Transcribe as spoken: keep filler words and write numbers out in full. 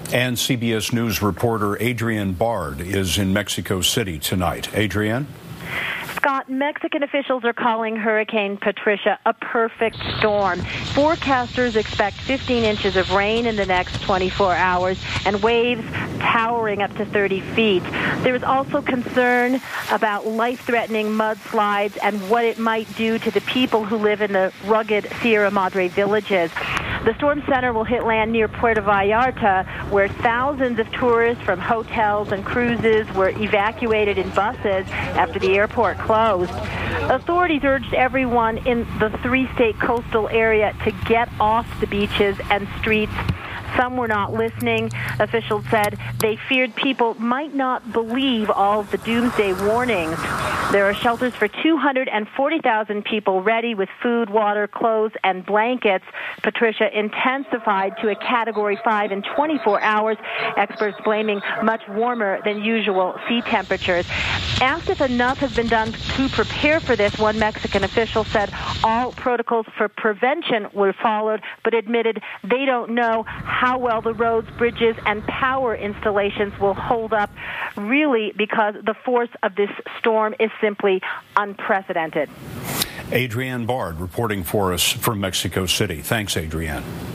And C B S News reporter Adrienne Bard is in Mexico City tonight. Adrienne? Scott, Mexican officials are calling Hurricane Patricia a perfect storm. Forecasters expect fifteen inches of rain in the next twenty-four hours and waves towering up to thirty feet. There is also concern about life-threatening mudslides and what it might do to the people who live in the rugged Sierra Madre villages. The storm center will hit land near Puerto Vallarta, where thousands of tourists from hotels and cruises were evacuated in buses after the airport closed. Authorities urged everyone in the three-state coastal area to get off the beaches and streets. Some were not listening. Officials said they feared people might not believe all of the doomsday warnings. There are shelters for two hundred forty thousand people ready with food, water, clothes, and blankets. Patricia intensified to a Category five in twenty-four hours, experts blaming much warmer than usual sea temperatures. Asked if enough has been done to prepare for this, one Mexican official said all protocols for prevention were followed, but admitted they don't know how well the roads, bridges, and power installations will hold up, really because the force of this storm is simply unprecedented. Adrienne Bard reporting for us from Mexico City. Thanks, Adrienne.